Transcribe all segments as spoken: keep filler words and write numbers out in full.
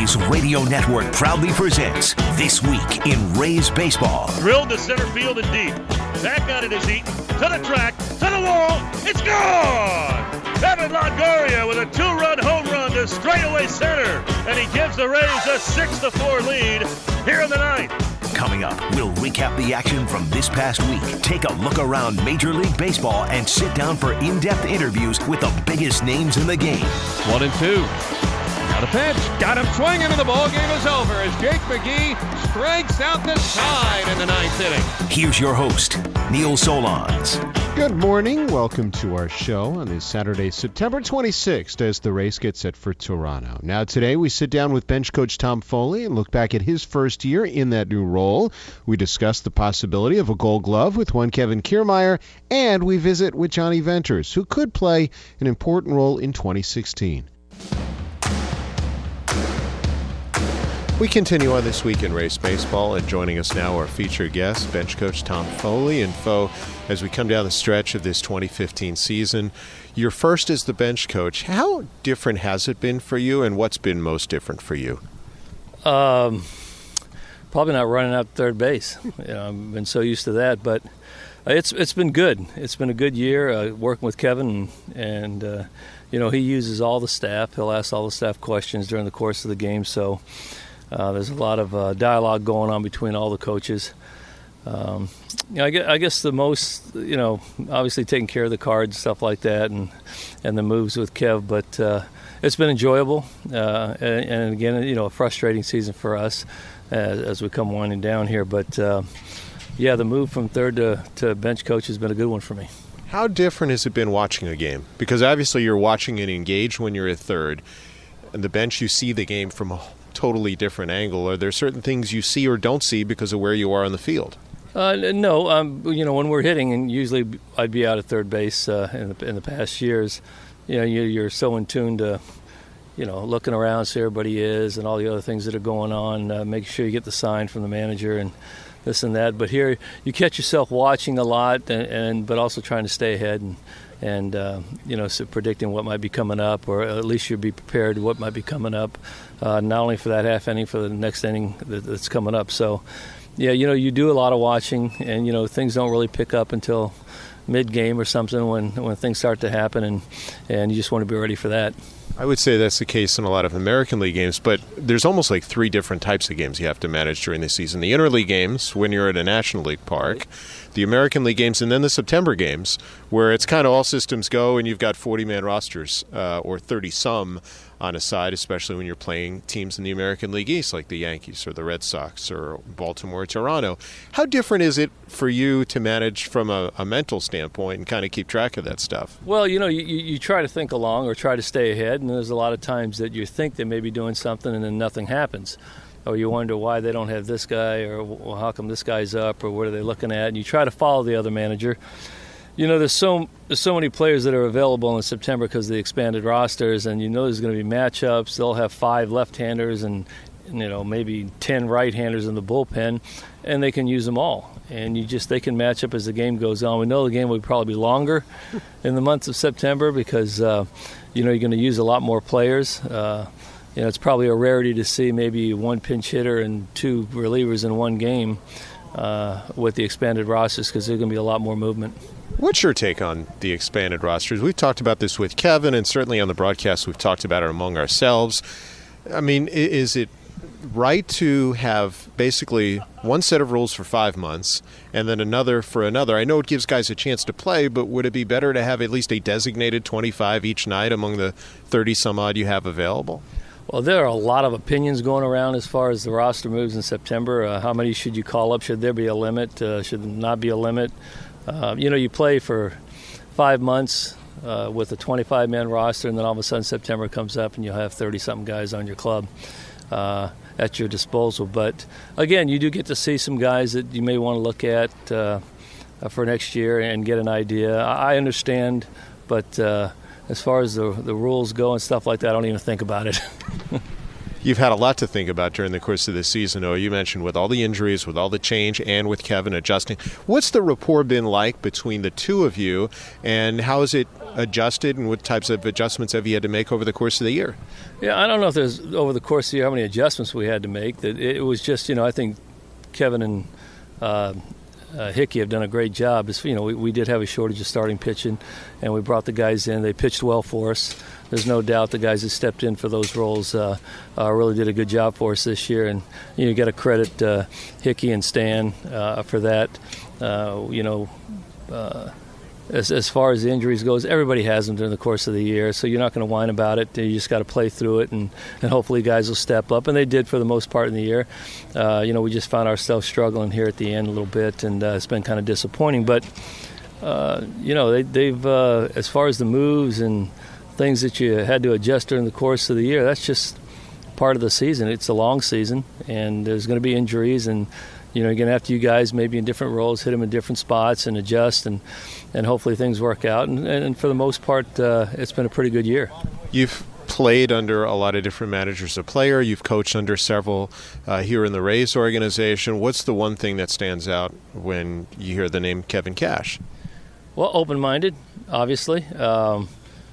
Rays Radio Network proudly presents This Week in Rays Baseball. Drilled to center field and deep. Back out it is Eaton. To the track. To the wall. It's gone! Evan Longoria with a two-run home run to straightaway center. And he gives the Rays a six to four lead here in the ninth. Coming up, we'll recap the action from this past week, take a look around Major League Baseball, and sit down for in-depth interviews with the biggest names in the game. One and two. Got a pitch. Got him swinging, and the ball game is over as Jake McGee strikes out the side in the ninth inning. Here's your host, Neil Solondz. Good morning. Welcome to our show on this Saturday, September twenty-sixth, as the Rays get set for Toronto. Now, today we sit down with bench coach Tom Foley and look back at his first year in that new role. We discuss the possibility of a Gold Glove with one Kevin Kiermaier, and we visit with Johnny Venters, who could play an important role in twenty sixteen. We continue on This Week in Rays Baseball, and joining us now our featured guest, bench coach Tom Foley. And Fo, as we come down the stretch of this twenty fifteen season, your first as the bench coach, how different has it been for you, and what's been most different for you? Um, probably not running out third base. You know, I've been so used to that, but it's it's been good. It's been a good year uh, working with Kevin, and, and uh, you know, he uses all the staff. He'll ask all the staff questions during the course of the game, so Uh, there's a lot of uh, dialogue going on between all the coaches. Um, you know, I guess, I guess the most, you know, obviously taking care of the cards, stuff like that, and and the moves with Kev. But uh, it's been enjoyable, uh, and, and again, you know, a frustrating season for us as, as we come winding down here. But uh, yeah, the move from third to, to bench coach has been a good one for me. How different has it been watching a game? Because obviously you're watching it engaged when you're at third, and the bench you see the game from a totally different angle. Are there certain things you see or don't see because of where you are on the field? Uh, no, um, you know, when we're hitting, and usually I'd be out at third base uh, in, the, in the past years, you know, you're, you're so in tune to, you know, looking around, see where everybody is and all the other things that are going on, uh, making sure you get the sign from the manager and this and that. But here you catch yourself watching a lot, and, and but also trying to stay ahead and, and uh, you know, so predicting what might be coming up, or at least you'll be prepared what might be coming up, uh, not only for that half inning, for the next inning that, that's coming up. So, yeah, you know, you do a lot of watching, and, you know, things don't really pick up until mid-game or something when, when things start to happen, and, and you just want to be ready for that. I would say that's the case in a lot of American League games, but there's almost like three different types of games you have to manage during the season. The interleague games, when you're at a National League park, the American League games, and then the September games, where it's kind of all systems go and you've got forty-man rosters uh, or thirty-some on a side, especially when you're playing teams in the American League East, like the Yankees or the Red Sox or Baltimore or Toronto. How different is it for you to manage from a, a mental standpoint and kind of keep track of that stuff? Well, you know, you, you try to think along or try to stay ahead, and there's a lot of times that you think they may be doing something and then nothing happens. Or you wonder why they don't have this guy, or well, how come this guy's up, or what are they looking at? And you try to follow the other manager. You know, there's so there's so many players that are available in September because of the expanded rosters, and you know there's going to be matchups. They'll have five left-handers and, and you know maybe ten right-handers in the bullpen, and they can use them all. And you just they can match up as the game goes on. We know the game will probably be longer in the months of September because uh, you know you're going to use a lot more players. Uh, you know, it's probably a rarity to see maybe one pinch hitter and two relievers in one game uh, with the expanded rosters because there's going to be a lot more movement. What's your take on the expanded rosters? We've talked about this with Kevin, and certainly on the broadcast we've talked about it among ourselves. I mean, is it right to have basically one set of rules for five months and then another for another? I know it gives guys a chance to play, but would it be better to have at least a designated twenty-five each night among the thirty-some-odd you have available? Well, there are a lot of opinions going around as far as the roster moves in September. Uh, how many should you call up? Should there be a limit? Uh, should there not be a limit? Uh, you know, you play for five months uh, with a twenty-five-man roster, and then all of a sudden September comes up and you'll have thirty-something guys on your club uh, at your disposal. But, again, you do get to see some guys that you may want to look at uh, for next year and get an idea. I understand, but uh, as far as the, the rules go and stuff like that, I don't even think about it. You've had a lot to think about during the course of this season, though. You mentioned with all the injuries, with all the change, and with Kevin adjusting. What's the rapport been like between the two of you, and how has it adjusted, and what types of adjustments have you had to make over the course of the year? Yeah, I don't know if there's over the course of the year how many adjustments we had to make. That it was just, you know, I think Kevin and uh, uh, Hickey have done a great job. It's, you know, we, we did have a shortage of starting pitching, and we brought the guys in. They pitched well for us. There's no doubt the guys that stepped in for those roles uh, uh, really did a good job for us this year, and you know, you got to credit uh, Hickey and Stan uh, for that. Uh, you know. Uh, As, as far as the injuries goes, everybody has them during the course of the year, so you're not going to whine about it. You just got to play through it, and, and hopefully guys will step up, and they did for the most part in the year. Uh, you know, we just found ourselves struggling here at the end a little bit, and uh, it's been kind of disappointing. But, uh, you know, they, they've, uh, as far as the moves and things that you had to adjust during the course of the year, that's just part of the season. It's a long season, and there's going to be injuries, and you know, you're going to have to, you guys maybe in different roles, hit them in different spots and adjust, and, and hopefully things work out. And, and for the most part, uh, it's been a pretty good year. You've played under a lot of different managers of player. You've coached under several uh, here in the Rays organization. What's the one thing that stands out when you hear the name Kevin Cash? Well, open-minded, obviously. Um,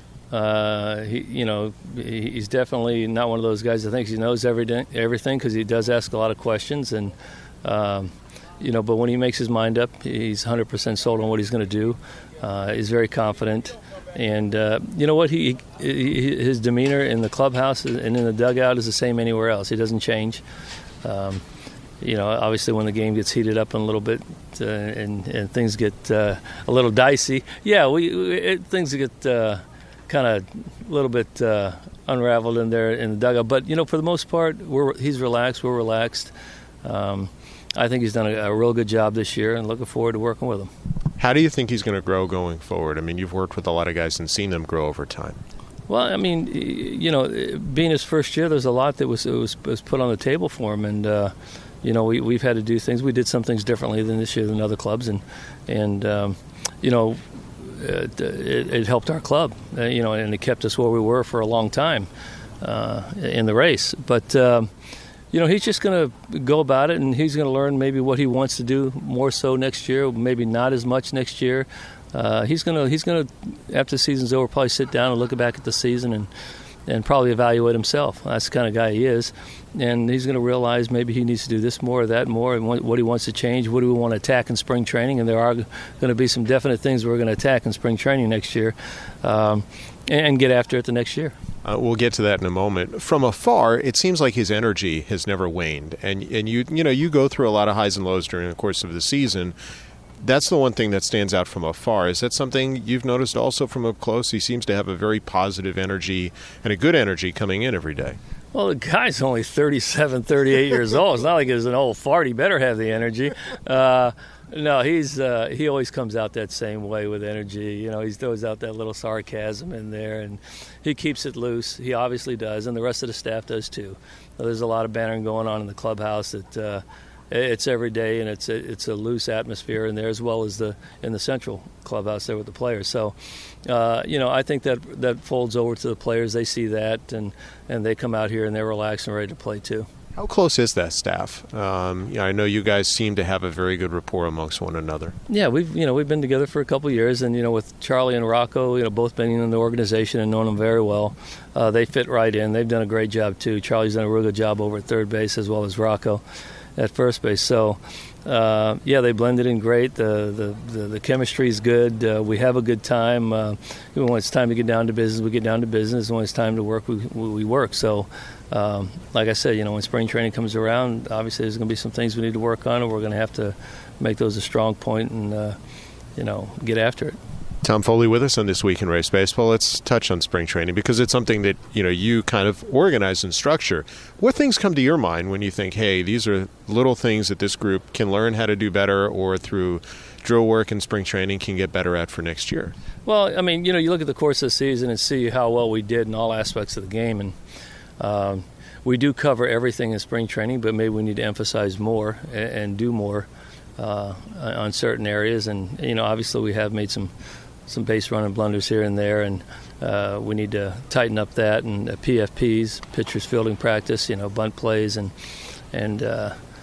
uh, he, you know, he, he's definitely not one of those guys that thinks he knows everything, everything because he does ask a lot of questions. And Um, you know, but when he makes his mind up, he's one hundred percent sold on what he's going to do. Uh, he's very confident, and uh, you know what? He, he his demeanor in the clubhouse and in the dugout is the same anywhere else. He doesn't change. Um, you know, obviously when the game gets heated up a little bit uh, and and things get uh, a little dicey, yeah, we it, things get uh, kind of a little bit uh, unraveled in there in the dugout. But you know, for the most part, we're he's relaxed. We're relaxed. Um, I think he's done a, a real good job this year, and looking forward to working with him. How do you think he's going to grow going forward? I mean, you've worked with a lot of guys and seen them grow over time. Well, I mean, you know, being his first year, there's a lot that was was, was put on the table for him, and uh, you know, we we've had to do things. We did some things differently than this year than other clubs, and and um, you know, it, it, it helped our club, uh, you know, and it kept us where we were for a long time uh, in the race, but. Um, You know, he's just going to go about it, and he's going to learn maybe what he wants to do more so next year, maybe not as much next year. Uh, he's going to, he's going to, after the season's over, probably sit down and look back at the season and, and probably evaluate himself. That's the kind of guy he is. And he's going to realize maybe he needs to do this more or that more, and what he wants to change, what do we want to attack in spring training. And there are going to be some definite things we're going to attack in spring training next year, um, and get after it the next year. Uh, we'll get to that in a moment. From afar, it seems like his energy has never waned, and and you you know you go through a lot of highs and lows during the course of the season. That's the one thing that stands out from afar. Is that something you've noticed also from up close? He seems to have a very positive energy and a good energy coming in every day. Well, the guy's only thirty-seven, thirty-eight years old. It's not like he's an old fart. He better have the energy. Uh, no, he's uh, he always comes out that same way with energy. You know, he throws out that little sarcasm in there, and he keeps it loose. He obviously does, and the rest of the staff does too. There's a lot of bantering going on in the clubhouse that uh, it's every day, and it's a, it's a loose atmosphere in there, as well as the in the central clubhouse there with the players. So, uh, you know, I think that that folds over to the players. They see that, and, and they come out here and they're relaxed and ready to play too. How close is that staff? Um, you know, I know you guys seem to have a very good rapport amongst one another. Yeah, we've you know we've been together for a couple of years, and you know with Charlie and Rocco, you know both been in the organization and known them very well. Uh, they fit right in. They've done a great job too. Charlie's done a real good job over at third base, as well as Rocco at first base. So, uh, yeah, they blended in great. The the, the, the chemistry is good. Uh, we have a good time. Uh, when it's time to get down to business, we get down to business. When it's time to work, we we work. So, um, like I said, you know, when spring training comes around, obviously there's going to be some things we need to work on, and we're going to have to make those a strong point and, uh, you know, get after it. Tom Foley with us on This Week in Rays Baseball. Let's touch on spring training because it's something that, you know, you kind of organize and structure. What things come to your mind when you think, hey, these are little things that this group can learn how to do better or through drill work and spring training can get better at for next year? Well, I mean, you know, you look at the course of the season and see how well we did in all aspects of the game. And um, we do cover everything in spring training, but maybe we need to emphasize more and, and do more uh, on certain areas. And, you know, obviously we have made some some base running blunders here and there, and uh, we need to tighten up that. And uh, P F Ps, pitchers fielding practice, you know, bunt plays, and and uh,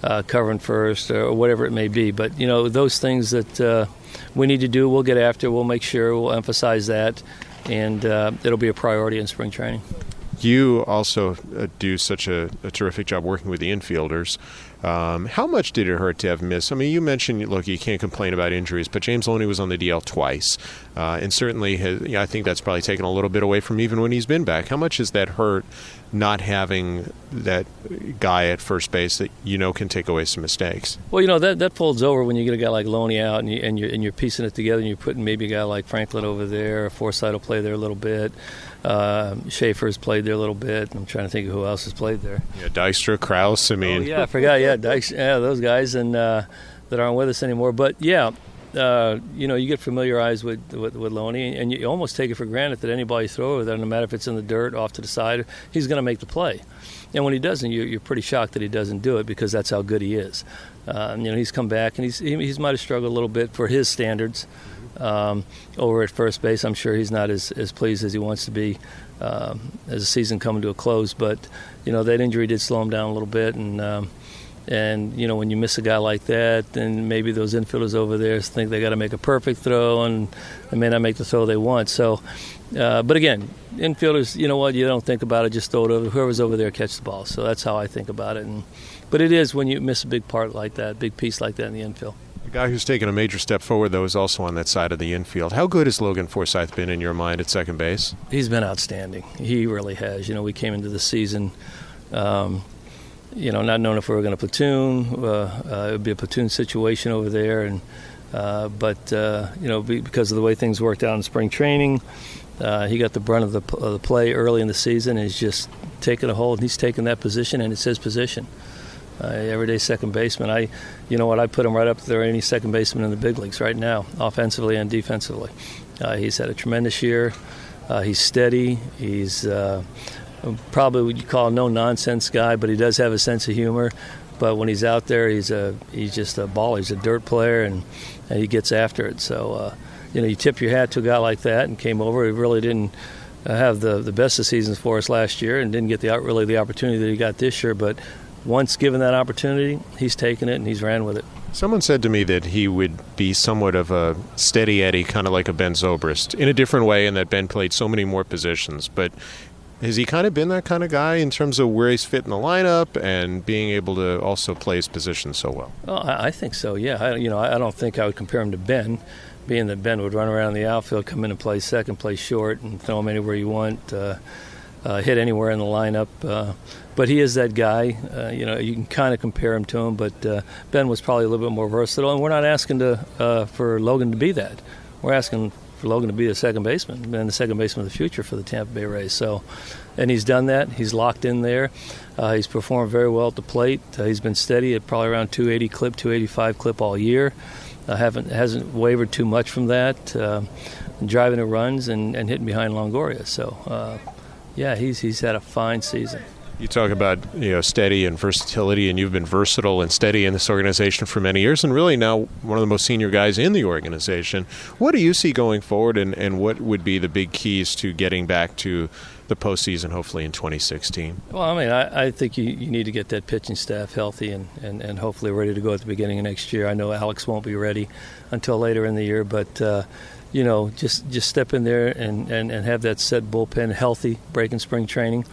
uh, covering first or whatever it may be. But, you know, those things that uh, we need to do, we'll get after. We'll make sure, we'll emphasize that, and uh, it'll be a priority in spring training. You also uh, do such a, a terrific job working with the infielders. Um, how much did it hurt to have missed? I mean, you mentioned, look, you can't complain about injuries, but James Loney was on the D L twice, uh, and certainly, has, you know, I think that's probably taken a little bit away from even when he's been back. How much has that hurt, not having that guy at first base that you know can take away some mistakes? Well, you know, that, that folds over when you get a guy like Loney out and, you, and, you're, and you're piecing it together and you're putting maybe a guy like Franklin over there. Forsythe will play there a little bit. Uh, Schaefer's played there a little bit. I'm trying to think of who else has played there. Yeah, Dykstra, Krause, I mean. Oh, yeah, I forgot. Yeah, Dykes, yeah, those guys and uh, that aren't with us anymore. But, yeah, uh, you know, you get familiarized with, with, with Loney, and you almost take it for granted that anybody you throw over there, no matter if it's in the dirt, off to the side, he's going to make the play. And when he doesn't, you're, you're pretty shocked that he doesn't do it because that's how good he is. Uh, you know, he's come back, and he's he, he's might have struggled a little bit for his standards um, over at first base. I'm sure he's not as, as pleased as he wants to be um, as the season coming to a close. But, you know, that injury did slow him down a little bit, and um, And, you know, when you miss a guy like that, then maybe those infielders over there think they got to make a perfect throw, and they may not make the throw they want. So, uh, but again, infielders, you know what, you don't think about it, just throw it over. Whoever's over there, catch the ball. So that's how I think about it. And But it is when you miss a big part like that, big piece like that in the infield. The guy who's taken a major step forward, though, is also on that side of the infield. How good has Logan Forsythe been in your mind at second base? He's been outstanding. He really has. You know, we came into the season um, – you know, not knowing if we were going to platoon. Uh, uh, it would be a platoon situation over there. and uh, But, uh, you know, because of the way things worked out in spring training, uh, he got the brunt of the, of the play early in the season. And he's just taken a hold. He's taken that position, and it's his position. Uh, everyday second baseman. I, you know what, I put him right up there, any second baseman in the big leagues right now, offensively and defensively. Uh, he's had a tremendous year. Uh, he's steady. He's... Uh, Probably what you call a no-nonsense guy, but he does have a sense of humor. But when he's out there, he's a he's just a baller. He's a dirt player, and, and he gets after it. So, uh, you know, you tip your hat to a guy like that, and came over. He really didn't uh, have the, the best of seasons for us last year, and didn't get the really the opportunity that he got this year. But once given that opportunity, he's taken it and he's ran with it. Someone said to me that he would be somewhat of a steady Eddie, kind of like a Ben Zobrist, in a different way, in that Ben played so many more positions, but. Has he kind of been that kind of guy in terms of where he's fit in the lineup and being able to also play his position so well? Oh, I think so, yeah. I, you know, I don't think I would compare him to Ben, being that Ben would run around the outfield, come in and play second, play short, and throw him anywhere you want, uh, uh, hit anywhere in the lineup. Uh, but he is that guy. Uh, you know, you can kind of compare him to him, but uh, Ben was probably a little bit more versatile, and we're not asking to uh, for Logan to be that. We're asking for Logan to be the second baseman and the second baseman of the future for the Tampa Bay Rays. So, and he's done that. He's locked in there. Uh, he's performed very well at the plate. Uh, he's been steady at probably around two eighty clip, two eighty-five clip all year. Uh, haven't hasn't wavered too much from that. Uh, driving the runs and, and hitting behind Longoria. So, uh, yeah, he's he's had a fine season. You talk about, you know, steady and versatility, and you've been versatile and steady in this organization for many years, and really now one of the most senior guys in the organization. What do you see going forward, and, and what would be the big keys to getting back to the postseason, hopefully in twenty sixteen? Well, I mean, I, I think you, you need to get that pitching staff healthy and, and, and hopefully ready to go at the beginning of next year. I know Alex won't be ready until later in the year, but uh, you know, just just step in there and, and, and have that set bullpen healthy, breaking spring training.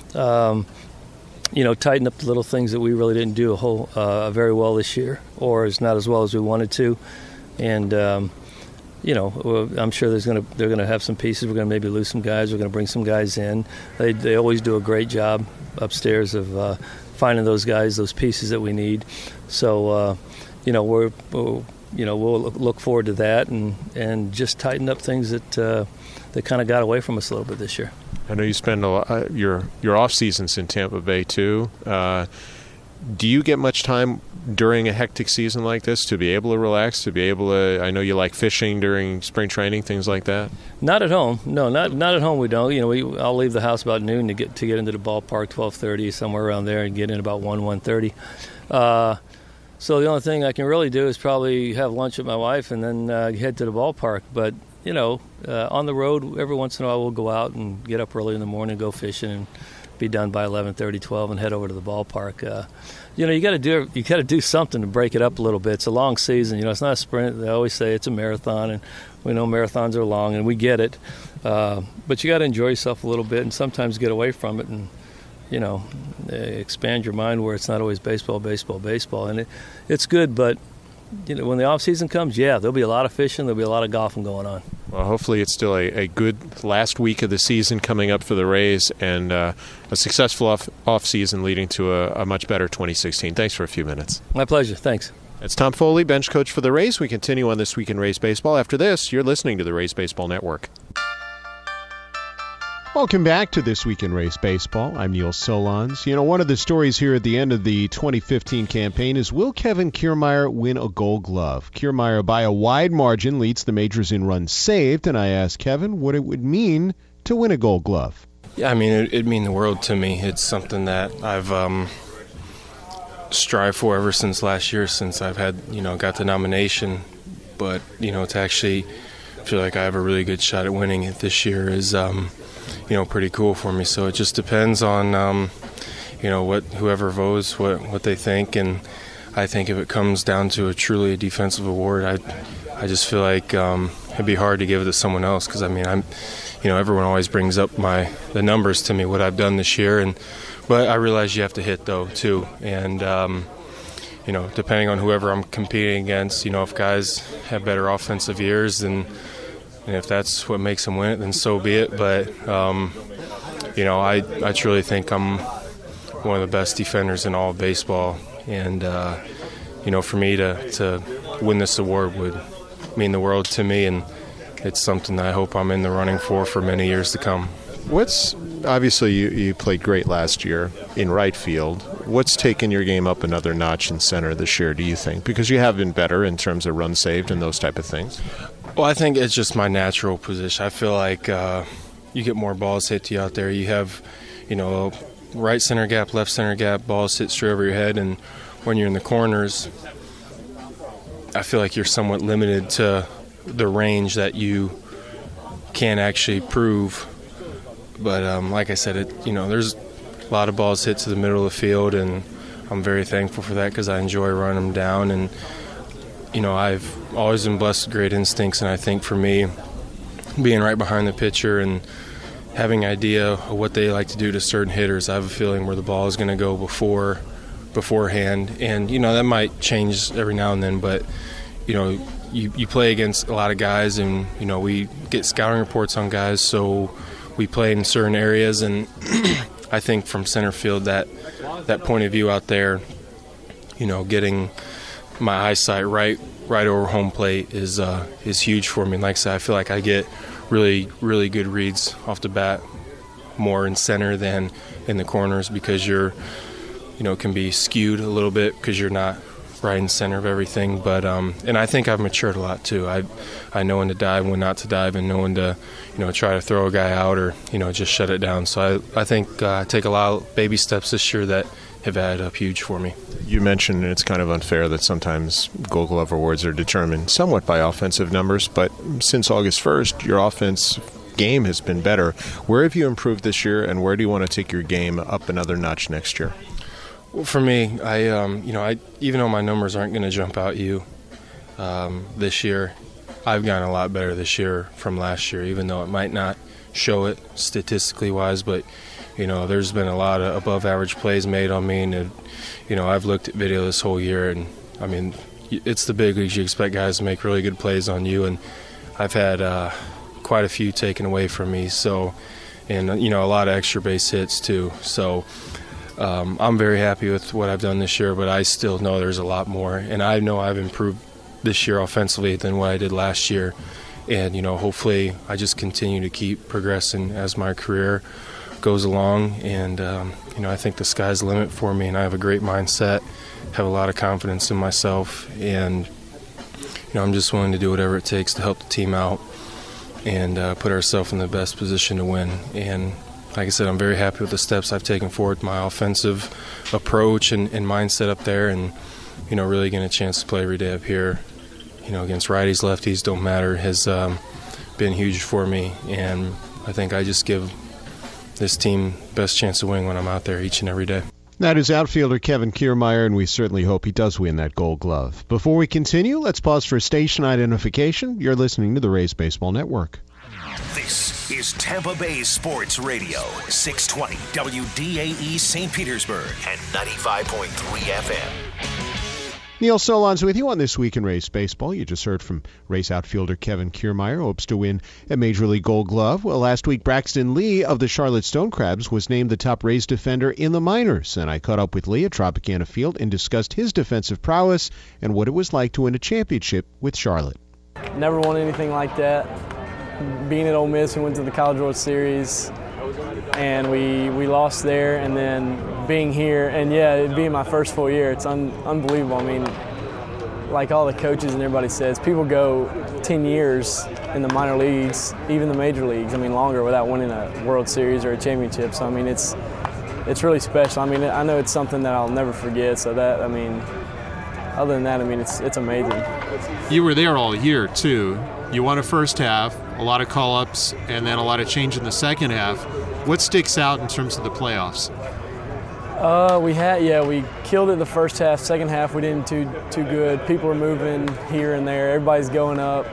Um, you know, tighten up the little things that we really didn't do a whole uh, very well this year, or is not as well as we wanted to. And um, you know, I'm sure there's going to they're going to have some pieces. We're going to maybe lose some guys. We're going to bring some guys in. They they always do a great job upstairs of uh, finding those guys, those pieces that we need. So uh, you know, we're, we're you know we'll look forward to that and and just tighten up things that uh, that kind of got away from us a little bit this year. I know you spend a lot, uh, your your off seasons in Tampa Bay too. Uh, do you get much time during a hectic season like this to be able to relax, to be able to? I know you like fishing during spring training, things like that. Not at home. No, not not at home. We don't. You know, we I'll leave the house about noon to get to get into the ballpark, twelve thirty, somewhere around there, and get in about one one thirty. Uh, so the only thing I can really do is probably have lunch with my wife and then uh, head to the ballpark. But you know, uh, on the road, every once in a while we'll go out and get up early in the morning, go fishing, and be done by eleven thirty, twelve, and head over to the ballpark. Uh, you know, you got to do you got to do something to break it up a little bit. It's a long season. You know, it's not a sprint. They always say it's a marathon, and we know marathons are long, and we get it. Uh, but you got to enjoy yourself a little bit, and sometimes get away from it, and you know, expand your mind where it's not always baseball, baseball, baseball. And it, it's good, but you know, when the off season comes, yeah, there'll be a lot of fishing, there'll be a lot of golfing going on. Well, hopefully it's still a, a good last week of the season coming up for the Rays, and uh, a successful off, off season leading to a, a much better twenty sixteen. Thanks for a few minutes. My pleasure. Thanks. It's Tom Foley, bench coach for the Rays. We continue on This Week in Rays Baseball. After this, you're listening to the Rays Baseball Network. Welcome back to This Week in Rays Baseball. I'm Neil Solondz. You know, one of the stories here at the end of the twenty fifteen campaign is, will Kevin Kiermaier win a Gold Glove? Kiermaier, by a wide margin, leads the majors in runs saved, and I asked Kevin what it would mean to win a Gold Glove. Yeah, I mean, it, it'd mean the world to me. It's something that I've um, strived for ever since last year, since I've had, you know, got the nomination. But, you know, to actually feel like I have a really good shot at winning it this year is... Um, you know, pretty cool for me. So it just depends on, um, you know, what whoever votes, what what they think. And I think if it comes down to a truly defensive award, I I just feel like um, it'd be hard to give it to someone else, because I mean, I'm, you know, everyone always brings up my the numbers to me, what I've done this year, and but I realize you have to hit though too, and um, you know, depending on whoever I'm competing against, you know, if guys have better offensive years, then. And if that's what makes them win it, then so be it. But, um, you know, I, I truly think I'm one of the best defenders in all of baseball. And, uh, you know, for me to, to win this award would mean the world to me. And it's something that I hope I'm in the running for for many years to come. What's obviously you, you played great last year in right field. What's taken your game up another notch in center this year, do you think? Because you have been better in terms of runs saved and those type of things. Well, I think it's just my natural position. I feel like uh, you get more balls hit to you out there. You have, you know, right center gap, left center gap, balls hit straight over your head. And when you're in the corners, I feel like you're somewhat limited to the range that you can actually prove. But um, like I said, it you know, there's a lot of balls hit to the middle of the field, and I'm very thankful for that because I enjoy running them down. And you know, I've always been blessed with great instincts, and I think for me, being right behind the pitcher and having an idea of what they like to do to certain hitters, I have a feeling where the ball is going to go before beforehand. And, you know, that might change every now and then, but, you know, you, you play against a lot of guys, and, you know, we get scouting reports on guys, so we play in certain areas, and I think from center field that that point of view out there, you know, getting – my eyesight right right over home plate is uh, is huge for me. And like I said, I feel like I get really, really good reads off the bat, more in center than in the corners, because you're, you know, can be skewed a little bit because you're not right in center of everything. But um, and I think I've matured a lot too. I I know when to dive, when not to dive, and know when to, you know, try to throw a guy out or, you know, just shut it down. So I I think uh, I take a lot of baby steps this year that have added up huge for me. You mentioned it's kind of unfair that sometimes Gold Glove awards are determined somewhat by offensive numbers, but since August first, your offense game has been better. Where have you improved this year, and where do you want to take your game up another notch next year? Well, for me, I um, you know, I even though my numbers aren't going to jump out you um, this year, I've gotten a lot better this year from last year, even though it might not show it statistically wise, but you know, there's been a lot of above average plays made on me, and, you know, I've looked at video this whole year, and, I mean, it's the big leagues. You expect guys to make really good plays on you, and I've had uh, quite a few taken away from me, so, and, you know, a lot of extra base hits, too. So um, I'm very happy with what I've done this year, but I still know there's a lot more, and I know I've improved this year offensively than what I did last year, and, you know, hopefully I just continue to keep progressing as my career goes along, and um, you know, I think the sky's the limit for me, and I have a great mindset, have a lot of confidence in myself, and you know, I'm just willing to do whatever it takes to help the team out and uh, put ourselves in the best position to win. And like I said, I'm very happy with the steps I've taken forward, my offensive approach and, and mindset up there, and you know, really getting a chance to play every day up here, you know, against righties, lefties, don't matter, has um, been huge for me, and I think I just give this team best chance of winning when I'm out there each and every day. That is outfielder Kevin Kiermaier, and we certainly hope he does win that Gold Glove. Before we continue, let's pause for station identification. You're listening to the Rays Baseball Network. This is Tampa Bay Sports Radio, six twenty W D A E Saint Petersburg and ninety-five point three F M. Neil Solondz with you on This Week in Rays Baseball. You just heard from Rays outfielder Kevin Kiermaier, who hopes to win a Major League Gold Glove. Well, last week, Braxton Lee of the Charlotte Stonecrabs was named the top Rays defender in the minors, and I caught up with Lee at Tropicana Field and discussed his defensive prowess and what it was like to win a championship with Charlotte. Never won anything like that. Being at Ole Miss, we went to the College World Series, and we we lost there, and then being here, and yeah, it being my first full year, it's un, unbelievable. I mean, like all the coaches and everybody says, people go ten years in the minor leagues, even the major leagues, I mean longer, without winning a World Series or a championship. So I mean, it's it's really special. I mean, I know it's something that I'll never forget. So that, I mean, other than that, I mean, it's it's amazing. You were there all year too. You won a first half, a lot of call-ups, and then a lot of change in the second half. What sticks out in terms of the playoffs? Uh, we had, yeah, we killed it the first half. Second half, we didn't too too good. People are moving here and there. Everybody's going up,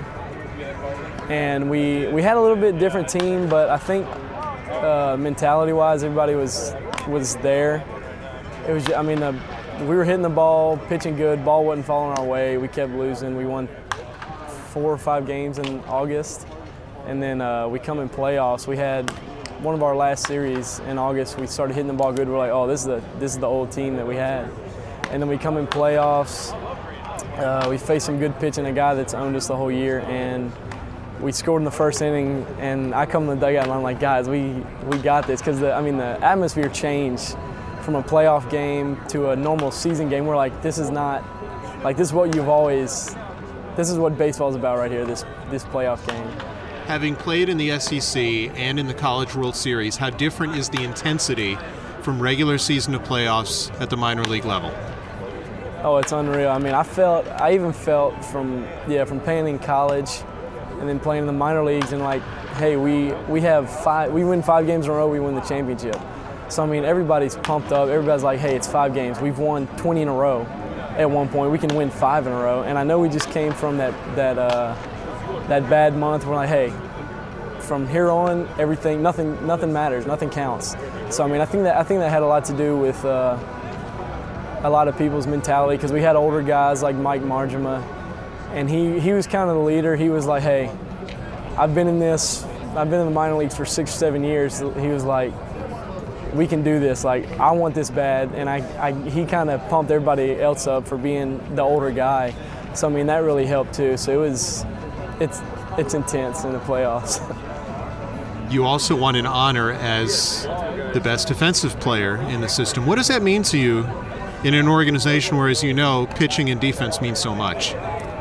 and we we had a little bit different team, but I think uh, mentality-wise, everybody was was there. It was, I mean, uh, we were hitting the ball, pitching good. Ball wasn't falling our way. We kept losing. We won four or five games in August, and then uh, we come in playoffs. We had one of our last series in August. We started hitting the ball good. We're like, oh, this is the this is the old team that we had. And then we come in playoffs. Uh, we faced some good pitching, a guy that's owned us the whole year, and we scored in the first inning. And I come in the dugout and I'm like, guys, we we got this, because I mean the atmosphere changed from a playoff game to a normal season game. We're like, this is not like this is what you've always. This is what baseball is about right here, this this playoff game. Having played in the S E C and in the College World Series, how different is the intensity from regular season to playoffs at the minor league level? Oh, it's unreal. I mean, I felt, I even felt from, yeah, from playing in college and then playing in the minor leagues, and like, hey, we we have five, we win five games in a row, we win the championship. So I mean, everybody's pumped up. Everybody's like, hey, it's five games. We've won twenty in a row. At one point, we can win five in a row, and I know we just came from that that uh, that bad month. We're like, hey, from here on, everything, nothing, nothing matters, nothing counts. So I mean, I think that I think that had a lot to do with uh, a lot of people's mentality, because we had older guys like Mike Margema, and he he was kind of the leader. He was like, hey, I've been in this, I've been in the minor leagues for six, seven years. He was like, we can do this. Like, I want this bad, and I, I he kind of pumped everybody else up for being the older guy. So I mean, that really helped too. So it was, it's it's intense in the playoffs. You also won an honor as the best defensive player in the system. What does that mean to you in an organization where, as you know, pitching and defense mean so much?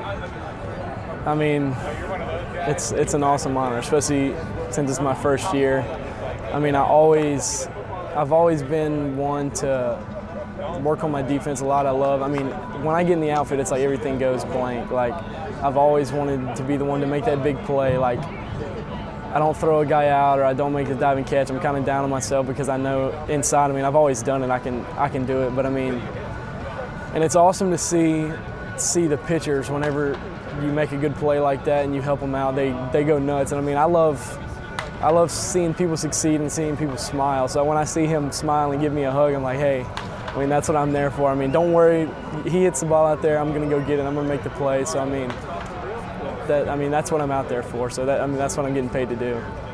I mean, it's it's an awesome honor, especially since it's my first year. I mean, I always. I've always been one to work on my defense a lot. I love, I mean, when I get in the outfit, it's like everything goes blank. Like, I've always wanted to be the one to make that big play. Like, I don't throw a guy out or I don't make the diving catch. I'm kind of down on myself because I know inside, I mean, I've always done it. I can I can do it. But, I mean, and it's awesome to see see the pitchers whenever you make a good play like that and you help them out. They, they go nuts. And, I mean, I love – I love seeing people succeed and seeing people smile. So when I see him smile and give me a hug, I'm like, hey, I mean, that's what I'm there for. I mean, don't worry. He hits the ball out there. I'm going to go get it. I'm going to make the play. So, I mean, that I mean, that's what I'm out there for. So, that I mean, that's what I'm getting paid to do.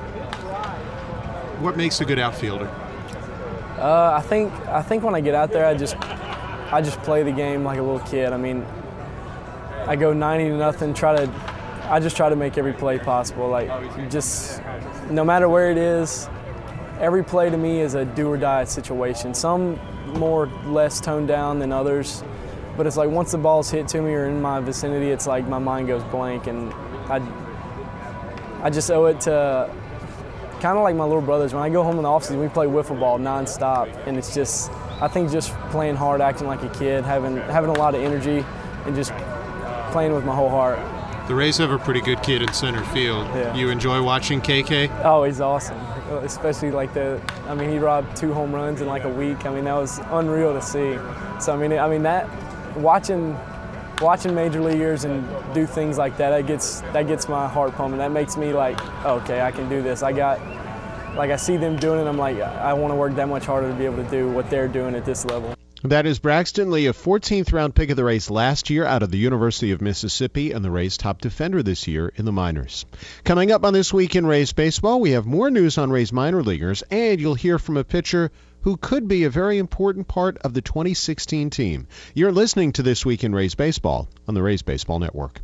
What makes a good outfielder? Uh, I think I think when I get out there, I just I just play the game like a little kid. I mean, I go ninety to nothing, try to I just try to make every play possible. Like, just no matter where it is, every play to me is a do or die situation. Some more less toned down than others, but it's like once the ball's hit to me or in my vicinity, it's like my mind goes blank, and I I just owe it to kind of like my little brothers. When I go home in the offseason, we play wiffle ball nonstop, and it's just, I think just playing hard, acting like a kid, having having a lot of energy, and just playing with my whole heart. The Rays have a pretty good kid in center field. Yeah. You enjoy watching K K? Oh, he's awesome. especially like the, I mean, he robbed two home runs in like a week. I mean, that was unreal to see. So, I mean, I mean that, watching watching major leaguers and do things like that, that gets, that gets my heart pumping. That makes me like, okay, I can do this. I got, like I see them doing it, I'm like, I want to work that much harder to be able to do what they're doing at this level. That is Braxton Lee, a fourteenth round pick of the Rays last year out of the University of Mississippi, and the Rays' top defender this year in the minors. Coming up on This Week in Rays Baseball, we have more news on Rays minor leaguers, and you'll hear from a pitcher who could be a very important part of the twenty sixteen team. You're listening to This Week in Rays Baseball on the Rays Baseball Network.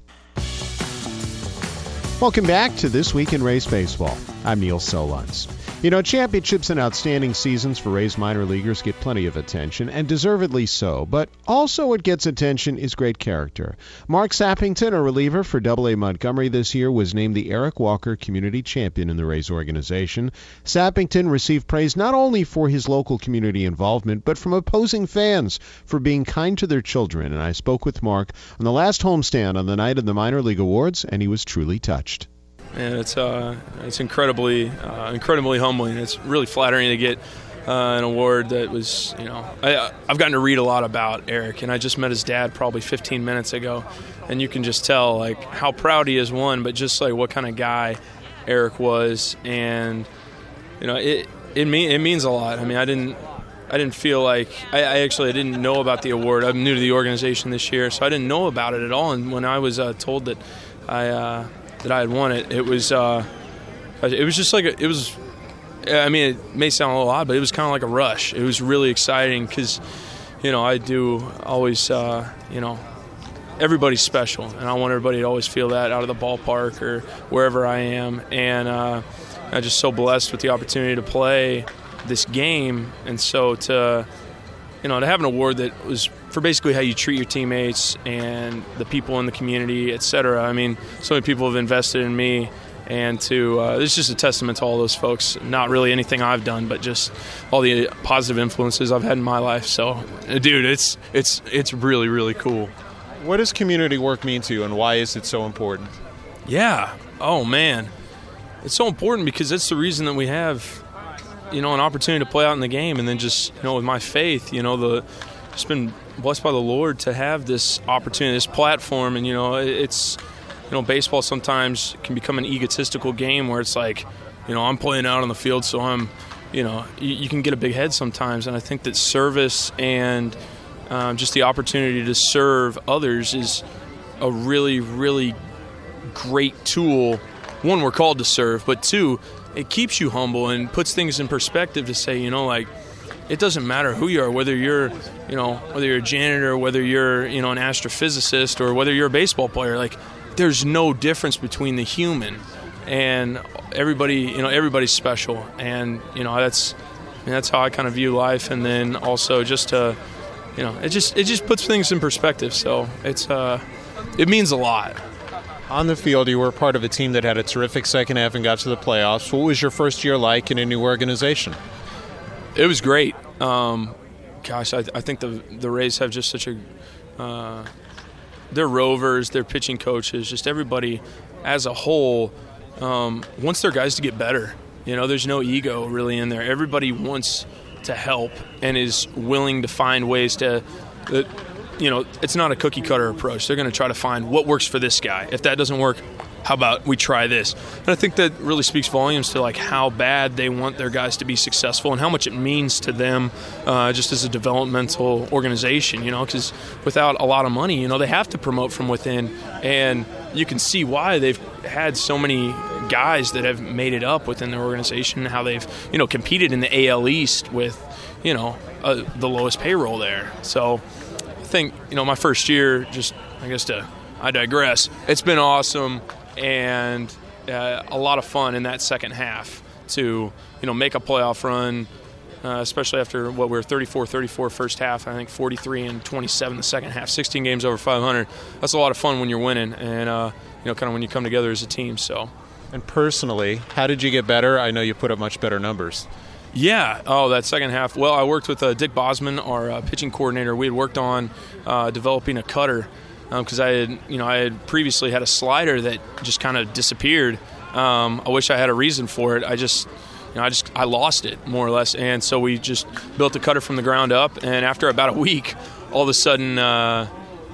Welcome back to This Week in Rays Baseball. I'm Neil Solondz. You know, championships and outstanding seasons for Rays minor leaguers get plenty of attention, and deservedly so. But also what gets attention is great character. Mark Sappington, a reliever for double A Montgomery this year, was named the Eric Walker Community Champion in the Rays organization. Sappington received praise not only for his local community involvement, but from opposing fans for being kind to their children. And I spoke with Mark on the last homestand on the night of the Minor League Awards, and he was truly touched. And it's uh, it's incredibly, uh, incredibly humbling. It's really flattering to get uh, an award that was, you know, I, I've gotten to read a lot about Eric, and I just met his dad probably fifteen minutes ago, and you can just tell like how proud he is, one, but just like what kind of guy Eric was, and you know, it it mean it means a lot. I mean, I didn't. I didn't feel like I, I actually I didn't know about the award. I'm new to the organization this year, so I didn't know about it at all. And when I was uh, told that I uh, that I had won it, it was uh, it was just like a, it was. I mean, it may sound a little odd, but it was kind of like a rush. It was really exciting because, you know, I do always, uh, you know, everybody's special, and I want everybody to always feel that out of the ballpark or wherever I am. And uh, I'm just so blessed with the opportunity to play this game, and so to, you know, to have an award that was for basically how you treat your teammates and the people in the community, et cetera. I mean, so many people have invested in me, and to uh, it's just a testament to all those folks. Not really anything I've done, but just all the positive influences I've had in my life. So, dude, it's it's it's really really cool. What does community work mean to you, and why is it so important? Yeah. Oh man, it's so important because it's the reason that we have, you know, an opportunity to play out in the game, and then just, you know, with my faith, you know, the just been blessed by the Lord to have this opportunity, this platform, and you know, it's, you know, baseball sometimes can become an egotistical game where it's like, you know, I'm playing out on the field, so I'm, you know, you, you can get a big head sometimes, and I think that service and um, just the opportunity to serve others is a really, really great tool. One, we're called to serve, but two, it keeps you humble and puts things in perspective to say, you know, like, it doesn't matter who you are, whether you're, you know, whether you're a janitor, whether you're, you know, an astrophysicist, or whether you're a baseball player. Like, there's no difference between the human, and everybody, you know, everybody's special, and you know, that's, I mean, that's how I kind of view life. And then also just to, you know, it just it just puts things in perspective. So it's uh, it means a lot. On the field, you were part of a team that had a terrific second half and got to the playoffs. What was your first year like in a new organization? It was great. Um, gosh, I, I think the the Rays have just such a uh, – they're rovers, they're pitching coaches, just everybody as a whole um, wants their guys to get better. You know, there's no ego really in there. Everybody wants to help and is willing to find ways to uh, – you know, it's not a cookie-cutter approach. They're going to try to find what works for this guy. If that doesn't work, how about we try this? And I think that really speaks volumes to, like, how bad they want their guys to be successful and how much it means to them uh, just as a developmental organization, you know, because without a lot of money, you know, they have to promote from within. And you can see why they've had so many guys that have made it up within their organization, how they've, you know, competed in the A L East with, you know, uh, the lowest payroll there. So I think, you know, my first year, just, I guess to, I digress, it's been awesome and uh, a lot of fun in that second half to, you know, make a playoff run, uh, especially after what we were thirty-four thirty-four first half, I think forty-three and twenty-seven the second half, sixteen games over five hundred. That's a lot of fun when you're winning and, uh, you know, kind of when you come together as a team. So. And personally, how did you get better? I know you put up much better numbers. Yeah. Oh, that second half. Well, I worked with uh, Dick Bosman, our uh, pitching coordinator. We had worked on uh, developing a cutter because um, I had, you know, I had previously had a slider that just kind of disappeared. Um, I wish I had a reason for it. I just, you know, I just I lost it more or less, and so we just built the cutter from the ground up. And after about a week, all of a sudden, uh,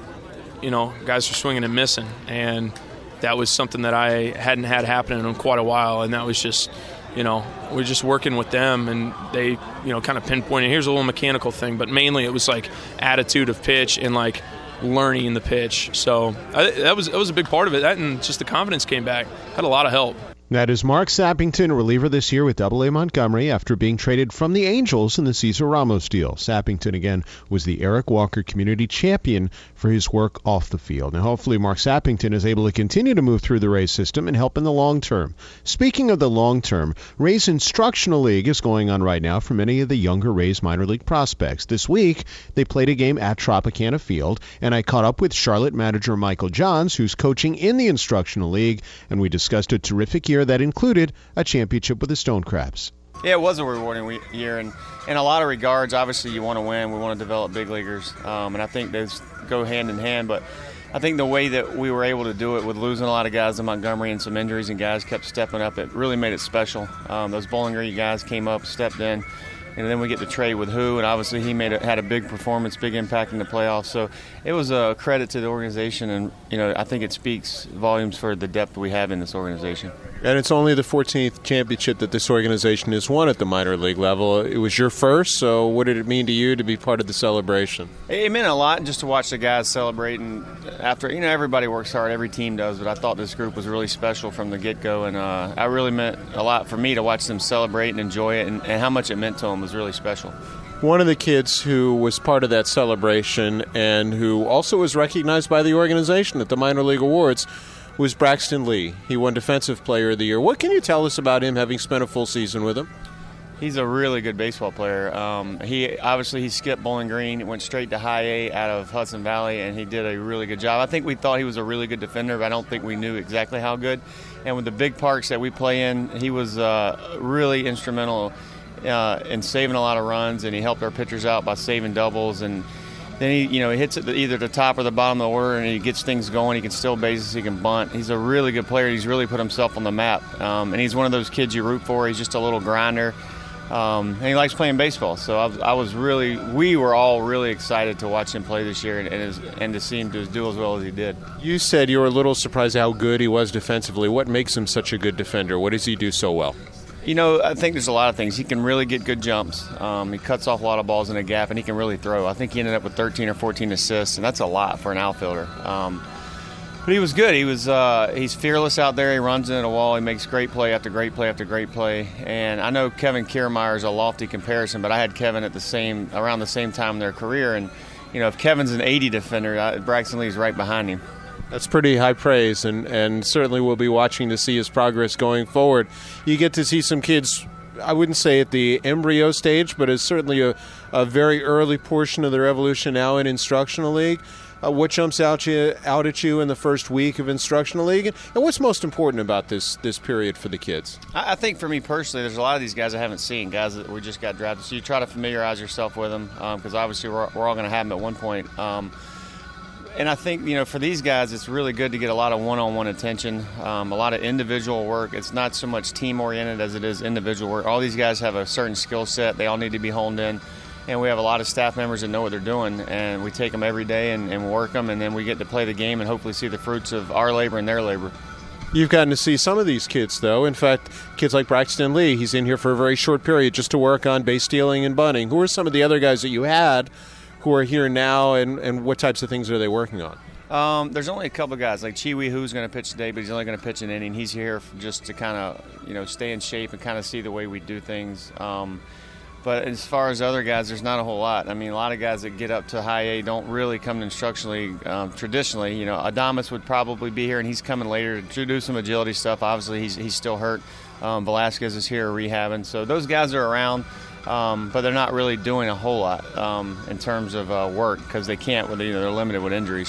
you know, guys were swinging and missing, and that was something that I hadn't had happen in quite a while, and that was just, you know, we're just working with them, and they, you know, kind of pinpointed, here's a little mechanical thing, but mainly it was like attitude of pitch and like learning the pitch. So I, that was that was a big part of it. That and just the confidence came back. Had a lot of help. That is Mark Sappington, a reliever this year with double A Montgomery after being traded from the Angels in the Cesar Ramos deal. Sappington, again, was the Eric Walker Community Champion for his work off the field. Now, hopefully Mark Sappington is able to continue to move through the Rays system and help in the long term. Speaking of the long term, Rays Instructional League is going on right now for many of the younger Rays minor league prospects. This week, they played a game at Tropicana Field, and I caught up with Charlotte manager Michael Johns, who's coaching in the Instructional League, and we discussed a terrific year that included a championship with the Stone Crabs. Yeah, it was a rewarding year, and in a lot of regards, obviously you want to win. We want to develop big leaguers, um, and I think those go hand in hand. But I think the way that we were able to do it with losing a lot of guys in Montgomery and some injuries and guys kept stepping up, it really made it special. Um, those Bowling Green guys came up, stepped in, and then we get to trade with Who, and obviously he made a, had a big performance, big impact in the playoffs. So it was a credit to the organization, and you know I think it speaks volumes for the depth we have in this organization. And it's only the fourteenth championship that this organization has won at the minor league level. It was your first, so what did it mean to you to be part of the celebration? It meant a lot just to watch the guys celebrate. And after, you know, everybody works hard, every team does, but I thought this group was really special from the get-go, and uh, it really meant a lot for me to watch them celebrate and enjoy it, and, and how much it meant to them was really special. One of the kids who was part of that celebration and who also was recognized by the organization at the Minor League Awards was Braxton Lee. He won Defensive Player of the Year. What can you tell us about him, having spent a full season with him? He's a really good baseball player. Um, he obviously he skipped Bowling Green, went straight to High A out of Hudson Valley, and he did a really good job. I think we thought he was a really good defender, but I don't think we knew exactly how good. And with the big parks that we play in, he was uh, really instrumental uh, in saving a lot of runs, and he helped our pitchers out by saving doubles. And then he, you know, he hits it either the top or the bottom of the order, and he gets things going. He can steal bases, he can bunt. He's a really good player. He's really put himself on the map, um, and he's one of those kids you root for. He's just a little grinder, um, and he likes playing baseball. So I, I was really, we were all really excited to watch him play this year, and, and, his, and to see him do, do as well as he did. You said you were a little surprised how good he was defensively. What makes him such a good defender? What does he do so well? You know, I think there's a lot of things. He can really get good jumps. Um, he cuts off a lot of balls in a gap, and he can really throw. I think he ended up with thirteen or fourteen assists, and that's a lot for an outfielder. Um, but he was good. He was uh, he's fearless out there. He runs into the wall. He makes great play after great play after great play. And I know Kevin Kiermaier is a lofty comparison, but I had Kevin at the same around the same time in their career. And you know, if Kevin's an eighty defender, uh, Braxton Lee's right behind him. That's pretty high praise, and, and certainly we'll be watching to see his progress going forward. You get to see some kids, I wouldn't say at the embryo stage, but it's certainly a, a very early portion of their evolution now in Instructional League. Uh, what jumps out you out at you in the first week of Instructional League, and what's most important about this this period for the kids? I, I think for me personally, there's a lot of these guys I haven't seen, guys that we just got drafted. So you try to familiarize yourself with them, because um, obviously we're, we're all going to have them at one point. Um, And I think, you know, for these guys, it's really good to get a lot of one-on-one attention, um, a lot of individual work. It's not so much team-oriented as it is individual work. All these guys have a certain skill set. They all need to be honed in. And we have a lot of staff members that know what they're doing. And we take them every day and, and work them, and then we get to play the game and hopefully see the fruits of our labor and their labor. You've gotten to see some of these kids, though. In fact, kids like Braxton Lee, he's in here for a very short period just to work on base stealing and bunting. Who are some of the other guys that you had who are here now, and, and what types of things are they working on? Um, there's only a couple of guys, like Chi-Wee who's going to pitch today, but he's only going to pitch an inning. He's here just to kind of, you know, stay in shape and kind of see the way we do things. Um, but as far as other guys, there's not a whole lot. I mean, a lot of guys that get up to high A don't really come to Instructional League um, traditionally. You know, Adamas would probably be here, and he's coming later to do some agility stuff. Obviously, he's he's still hurt. Um, Velasquez is here rehabbing. So those guys are around. Um, but they're not really doing a whole lot um, in terms of uh, work, because they can't, with, you know, they're limited with injuries.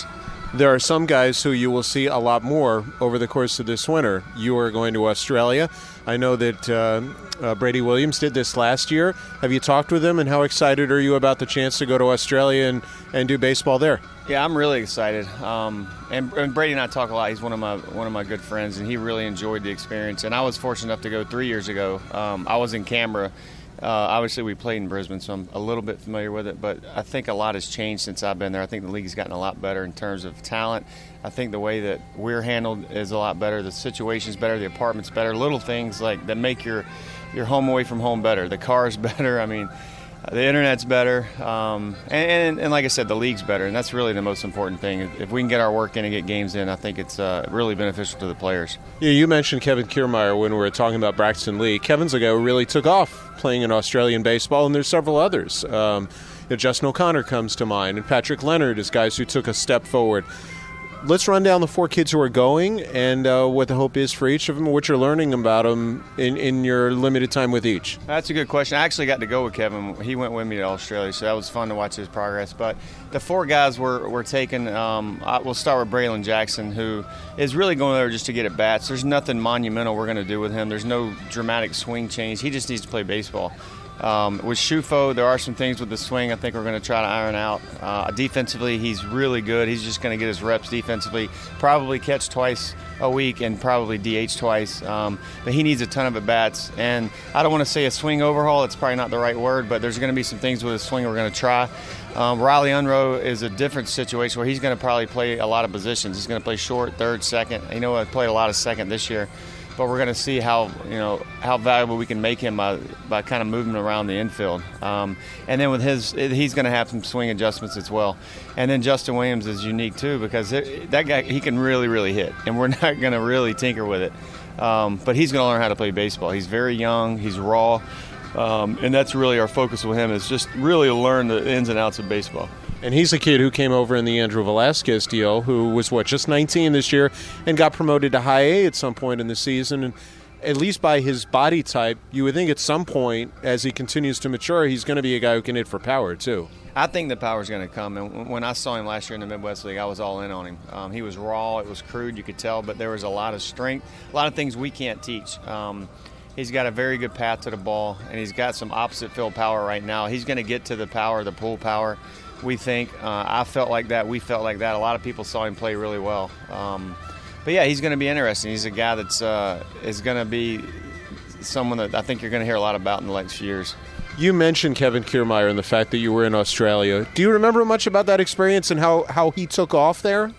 There are some guys who you will see a lot more over the course of this winter. You are going to Australia. I know that uh, uh, Brady Williams did this last year. Have you talked with him, and how excited are you about the chance to go to Australia and, and do baseball there? Yeah, I'm really excited. Um, and, and Brady and I talk a lot. He's one of my one of my good friends, and he really enjoyed the experience. And I was fortunate enough to go three years ago. Um, I was in Canberra. Uh, obviously, we played in Brisbane, so I'm a little bit familiar with it. But I think a lot has changed since I've been there. I think the league's gotten a lot better in terms of talent. I think the way that we're handled is a lot better. The situation's better. The apartment's better. Little things like that make your your home away from home better. The car's better. I mean, the internet's better. Um, and, and, and like I said, the league's better. And that's really the most important thing. If we can get our work in and get games in, I think it's uh, really beneficial to the players. Yeah, you mentioned Kevin Kiermaier when we were talking about Braxton Lee. Kevin's a guy who really took off playing in Australian baseball, and there's several others. Um, you know, Justin O'Connor comes to mind, and Patrick Leonard is guys who took a step forward. Let's run down the four kids who are going and uh, what the hope is for each of them, what you're learning about them in, in your limited time with each. That's a good question. I actually got to go with Kevin. He went with me to Australia, so that was fun to watch his progress. But the four guys we're, we're taking, um, I, we'll start with Braylon Jackson, who is really going there just to get at bats. There's nothing monumental we're going to do with him. There's no dramatic swing change. He just needs to play baseball. Um, with Shufo, there are some things with the swing I think we're going to try to iron out. Uh, defensively, he's really good. He's just going to get his reps defensively, probably catch twice a week and probably D H twice. Um, but he needs a ton of at-bats. And I don't want to say a swing overhaul. It's probably not the right word, but there's going to be some things with his swing we're going to try. Um, Riley Unroe is a different situation where he's going to probably play a lot of positions. He's going to play short, third, second. You know, I played a lot of second this year. But we're going to see how you know how valuable we can make him by, by kind of moving around the infield. Um, and then with his, he's going to have some swing adjustments as well. And then Justin Williams is unique too because it, that guy, he can really, really hit. And we're not going to really tinker with it. Um, but he's going to learn how to play baseball. He's very young. He's raw. Um, and that's really our focus with him is just really learn the ins and outs of baseball. And he's a kid who came over in the Andrew Velasquez deal, who was, what, just nineteen this year and got promoted to high A at some point in the season. And at least by his body type, you would think at some point, as he continues to mature, he's going to be a guy who can hit for power, too. I think the power's going to come. And when I saw him last year in the Midwest League, I was all in on him. Um, he was raw. It was crude, you could tell, but there was a lot of strength, a lot of things we can't teach. Um, he's got a very good path to the ball, and he's got some opposite field power right now. He's going to get to the power, the pull power. We think. Uh, I felt like that. We felt like that. A lot of people saw him play really well. Um, but, yeah, he's going to be interesting. He's a guy that's uh, is going to be someone that I think you're going to hear a lot about in the next few years. You mentioned Kevin Kiermaier and the fact that you were in Australia. Do you remember much about that experience and how, how he took off there?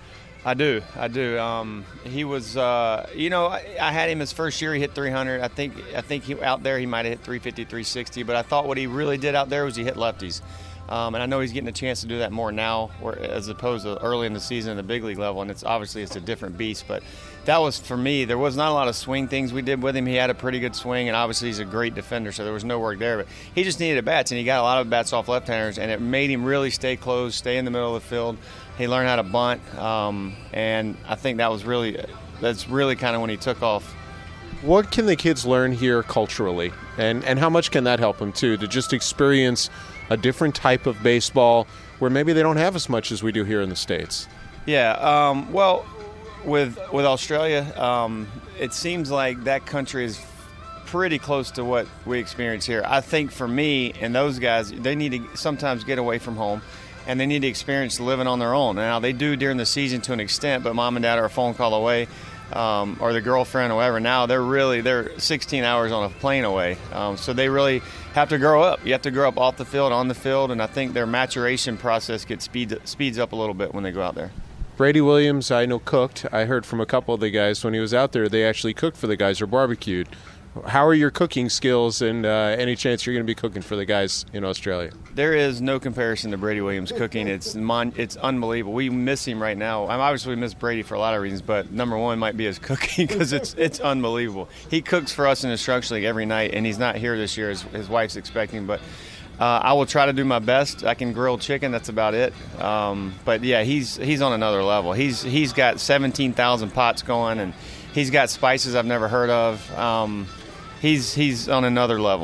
I do. I do. Um, he was, uh, you know, I, I had him his first year. He hit three hundred. I think I think he, out there he might have hit three fifty, three sixty. But I thought what he really did out there was he hit lefties. Um, and I know he's getting a chance to do that more now, or, as opposed to early in the season at the big league level. And it's obviously it's a different beast. But that was, for me, there was not a lot of swing things we did with him. He had a pretty good swing, and obviously he's a great defender, so there was no work there. But he just needed at bats, and he got a lot of bats off left-handers, and it made him really stay close, stay in the middle of the field. He learned how to bunt, um, and I think that was really that's really kind of when he took off. What can the kids learn here culturally, and, and how much can that help them, too, to just experience a different type of baseball where maybe they don't have as much as we do here in the States? Yeah, um, well, with with Australia, um, it seems like that country is pretty close to what we experience here. I think for me and those guys, they need to sometimes get away from home, and they need to experience living on their own. Now, they do during the season to an extent, but mom and dad are a phone call away. Um, or the girlfriend or whatever. Now they're really they're sixteen hours on a plane away, um, so they really have to grow up. You have to grow up off the field, on the field, and I think their maturation process gets speed, speeds up a little bit when they go out there. Brady Williams, I know, cooked. I heard from a couple of the guys when he was out there, they actually cooked for the guys or barbecued. How are your cooking skills, and uh, any chance you're going to be cooking for the guys in Australia? There is no comparison to Brady Williams cooking. It's mon- it's unbelievable. We miss him right now. I'm obviously we miss Brady for a lot of reasons, but number one might be his cooking because it's it's unbelievable. He cooks for us in the Instruction League every night, and he's not here this year as his wife's expecting, but uh, I will try to do my best. I can grill chicken. That's about it. Um, but, yeah, he's he's on another level. He's He's got seventeen thousand pots going, and he's got spices I've never heard of. Um, he's he's on another level.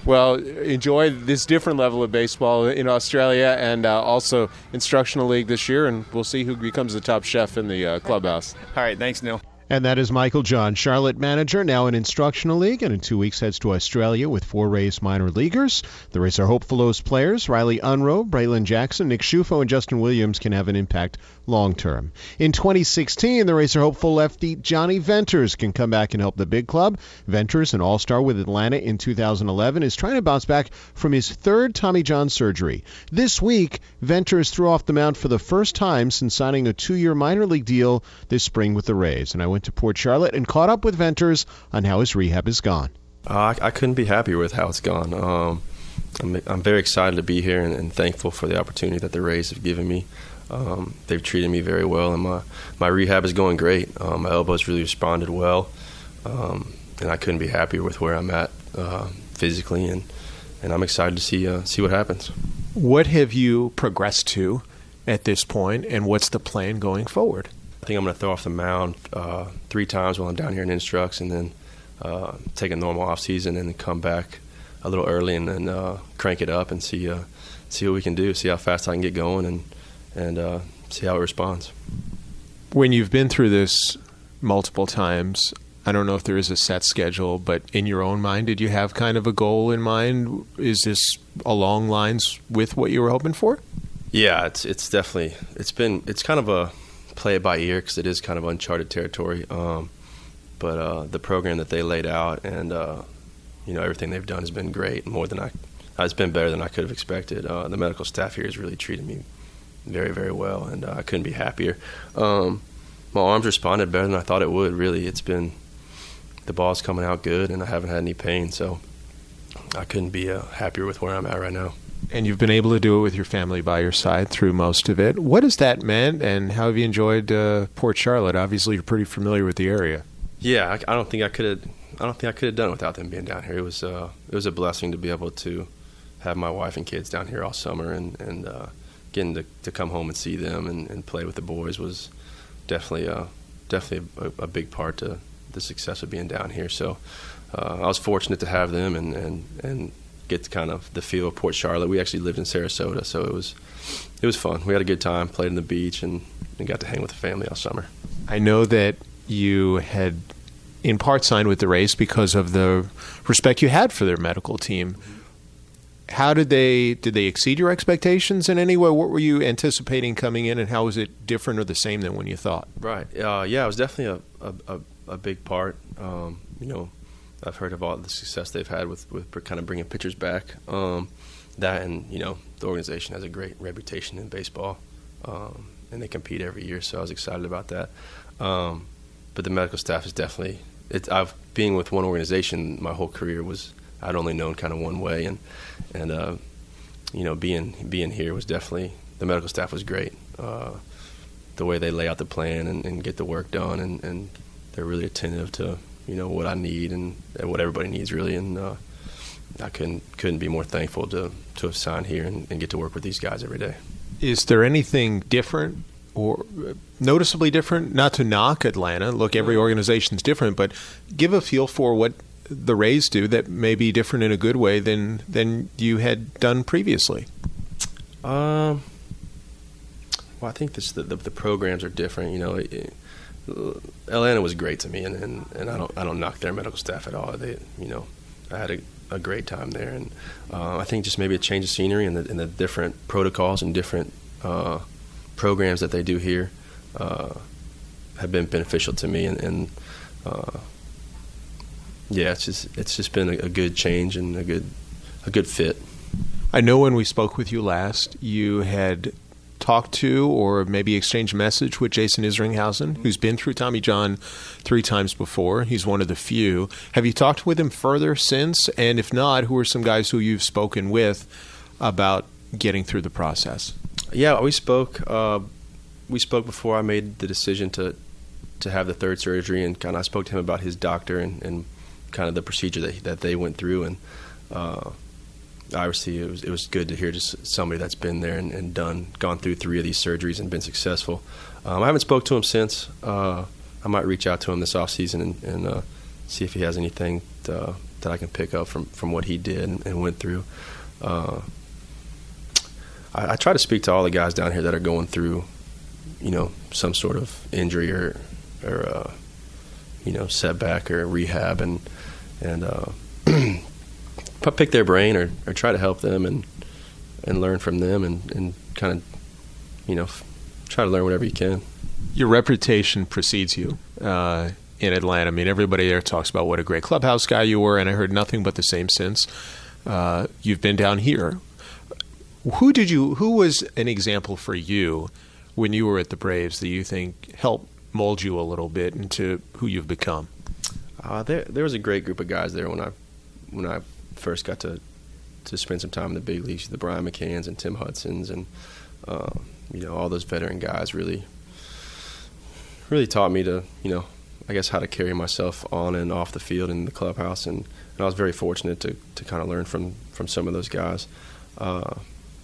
Well, enjoy this different level of baseball in Australia and uh, also Instructional League this year, and we'll see who becomes the top chef in the uh, clubhouse. All right, thanks, Neil. And that is Michael John, Charlotte manager, now in Instructional League, and in two weeks heads to Australia with four Rays minor leaguers. The Rays are hopeful those players, Riley Unroe, Braylon Jackson, Nick Schufo, and Justin Williams, can have an impact long-term. In twenty sixteen, the Rays are hopeful lefty Johnny Venters can come back and help the big club. Venters, an all-star with Atlanta in two thousand eleven, is trying to bounce back from his third Tommy John surgery. This week, Venters threw off the mound for the first time since signing a two-year minor league deal this spring with the Rays, and I went to Port Charlotte and caught up with Venters on how his rehab has gone. Uh, I, I couldn't be happier with how it's gone. Um, I'm, I'm very excited to be here and, and thankful for the opportunity that the Rays have given me. Um, they've treated me very well, and my, my rehab is going great. Um, my elbow's really responded well, um, and I couldn't be happier with where I'm at uh, physically, and, and I'm excited to see uh, see what happens. What have you progressed to at this point, and what's the plan going forward? I think I'm going to throw off the mound uh, three times while I'm down here in Instructs, and then uh, take a normal off season and then come back a little early and then uh, crank it up and see uh, see what we can do, see how fast I can get going, and and uh, see how it responds. When you've been through this multiple times, I don't know if there is a set schedule, but in your own mind, did you have kind of a goal in mind? Is this along lines with what you were hoping for? Yeah, it's it's definitely it's been it's kind of a play it by ear because it is kind of uncharted territory. Um, but uh, the program that they laid out and uh, you know everything they've done has been great. More than I, it's been better than I could have expected. Uh, the medical staff here has really treated me very, very well, and uh, I couldn't be happier. Um, my arms responded better than I thought it would. Really, it's been the ball's coming out good, and I haven't had any pain, so I couldn't be uh, happier with where I'm at right now. And you've been able to do it with your family by your side through most of it. What has that meant, and how have you enjoyed uh, Port Charlotte? Obviously, you're pretty familiar with the area. Yeah, I, I don't think I could have. I don't think I could have done it without them being down here. It was uh, it was a blessing to be able to have my wife and kids down here all summer, and and uh, getting to, to come home and see them and, and play with the boys was definitely uh, definitely a, a big part to the success of being down here. So uh, I was fortunate to have them and and and. get kind of the feel of Port Charlotte. We actually lived in Sarasota, so it was it was fun. We had a good time, played on the beach, and, and got to hang with the family all summer. I know that you had in part signed with the Rays because of the respect you had for their medical team. How did they did they exceed your expectations in any way? What were you anticipating coming in, and how was it different or the same than when you thought? Right. Uh, yeah, it was definitely a, a, a big part. Um, you know, I've heard of all the success they've had with, with kind of bringing pitchers back. Um, that and, you know, the organization has a great reputation in baseball, um, and they compete every year, so I was excited about that. Um, but the medical staff is definitely – I've being with one organization my whole career was – I'd only known kind of one way, and, and uh, you know, being being here was definitely – the medical staff was great. Uh, the way they lay out the plan and, and get the work done, and, and they're really attentive to – you know, what I need and, and what everybody needs, really. And uh, I couldn't couldn't be more thankful to, to have signed here and, and get to work with these guys every day. Is there anything different or noticeably different? Not to knock Atlanta. Look, every organization's different, but give a feel for what the Rays do that may be different in a good way than, than you had done previously. Um. Well, I think this, the, the the programs are different. You know, it, Atlanta was great to me, and, and, and I don't I don't knock their medical staff at all. They, you know, I had a, a great time there, and uh, I think just maybe a change of scenery and the, and the different protocols and different uh, programs that they do here uh, have been beneficial to me, and, and uh, yeah, it's just it's just been a, a good change and a good a good fit. I know when we spoke with you last, you had talked to or maybe exchanged a message with Jason Isringhausen, who's been through Tommy John three times before. He's one of the few. Have you talked with him further since? And if not, who are some guys who you've spoken with about getting through the process? Yeah, we spoke. Uh, we spoke before I made the decision to to have the third surgery, and kind of I spoke to him about his doctor and, and kind of the procedure that that they went through, and uh, obviously it was it was good to hear just somebody that's been there and, and done gone through three of these surgeries and been successful. Um, I haven't spoke to him since. Uh, I might reach out to him this off season and, and uh, see if he has anything to, that I can pick up from, from what he did and, and went through. Uh, I, I try to speak to all the guys down here that are going through, you know, some sort of injury or, or uh, you know, setback or rehab, and and uh, pick their brain or, or try to help them and and learn from them and, and kind of, you know, try to learn whatever you can. Your reputation precedes you uh, in Atlanta. I mean, everybody there talks about what a great clubhouse guy you were, and I heard nothing but the same since. Uh, you've been down here. Who did you? Who was an example for you when you were at the Braves that you think helped mold you a little bit into who you've become? Uh, there, there was a great group of guys there when I, when I first got to, to spend some time in the big leagues. The Brian McCanns and Tim Hudsons and uh, you know, all those veteran guys really, really taught me to, you know, I guess how to carry myself on and off the field in the clubhouse, and, and I was very fortunate to, to kind of learn from, from some of those guys. Uh,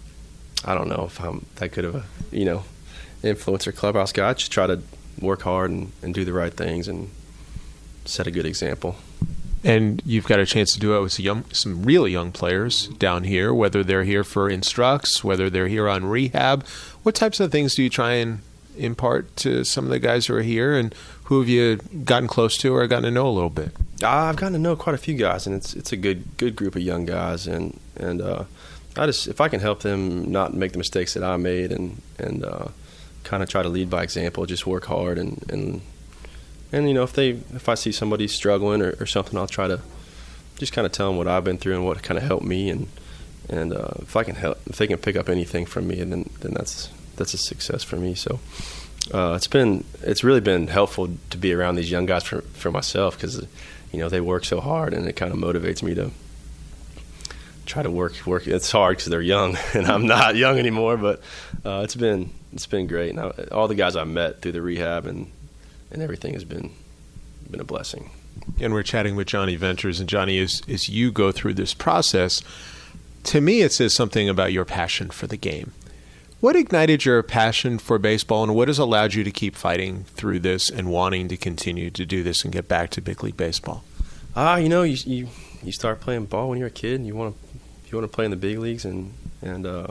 I don't know if I'm that good of a, you know, influencer clubhouse guy. I just try to work hard and, and do the right things and set a good example. And you've got a chance to do it with some, young, some really young players down here, whether they're here for instructs, whether they're here on rehab. What types of things do you try and impart to some of the guys who are here, and who have you gotten close to or gotten to know a little bit? I've gotten to know quite a few guys, and it's it's a good good group of young guys, and and uh, I just if I can help them not make the mistakes that I made, and and uh, kind of try to lead by example, just work hard, and and and you know if they if I see somebody struggling or, or something, I'll try to just kind of tell them what I've been through and what kind of helped me, and and uh, if I can help, if they can pick up anything from me, then then that's that's a success for me. So. Uh, it's been it's really been helpful to be around these young guys for for myself, because you know they work so hard, and it kind of motivates me to try to work work. It's hard because they're young and I'm not young anymore, but uh, it's been it's been great. And I, all the guys I met through the rehab and and everything has been been a blessing. And we're chatting with Johnny Venters, and Johnny, as as you go through this process, to me it says something about your passion for the game. What ignited your passion for baseball, and what has allowed you to keep fighting through this and wanting to continue to do this and get back to big league baseball? Ah, uh, you know, you, you you start playing ball when you're a kid, and you want to you want to play in the big leagues, and and uh,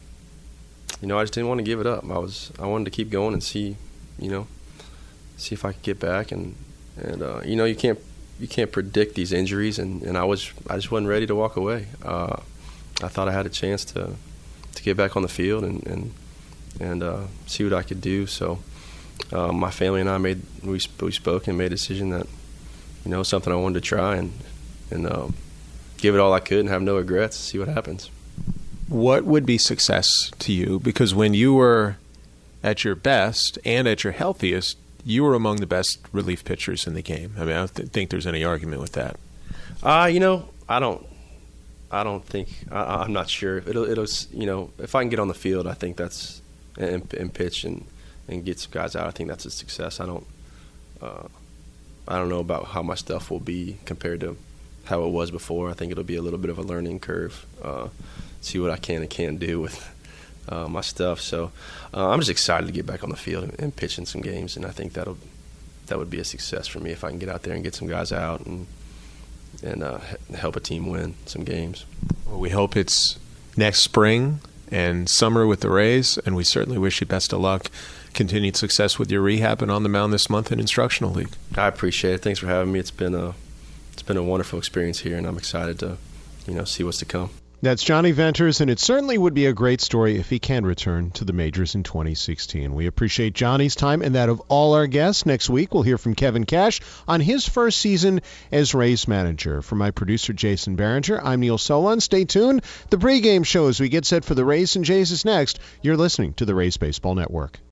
you know, I just didn't want to give it up. I was I wanted to keep going and see, you know, see if I could get back, and and uh, you know, you can't you can't predict these injuries, and, and I was I just wasn't ready to walk away. Uh, I thought I had a chance to. to get back on the field and and, and uh, see what I could do. So uh, my family and I made we we spoke and made a decision that, you know, something I wanted to try and and uh, give it all I could and have no regrets. See what happens. What would be success to you? Because when you were at your best and at your healthiest, you were among the best relief pitchers in the game. I mean, I don't th- think there's any argument with that. Uh, you know, I don't. I don't think I, I'm not sure. It'll, it'll, you know, if I can get on the field, I think that's and, and pitch and, and get some guys out. I think that's a success. I don't, uh, I don't know about how my stuff will be compared to how it was before. I think it'll be a little bit of a learning curve. Uh, see what I can and can't do with uh, my stuff. So uh, I'm just excited to get back on the field and, and pitch in some games, and I think that'll that would be a success for me if I can get out there and get some guys out and. and uh, help a team win some games. Well, we hope it's next spring and summer with the Rays, and we certainly wish you best of luck, continued success with your rehab and on the mound this month in Instructional League. I appreciate it. Thanks for having me. It's been a it's been a wonderful experience here, and I'm excited to, you know, see what's to come. That's Johnny Venters, and it certainly would be a great story if he can return to the majors in twenty sixteen. We appreciate Johnny's time and that of all our guests. Next week, we'll hear from Kevin Cash on his first season as Rays manager. For my producer, Jason Barringer, I'm Neil Solon. Stay tuned. The pregame show as we get set for the Rays and Jays is next. You're listening to the Rays Baseball Network.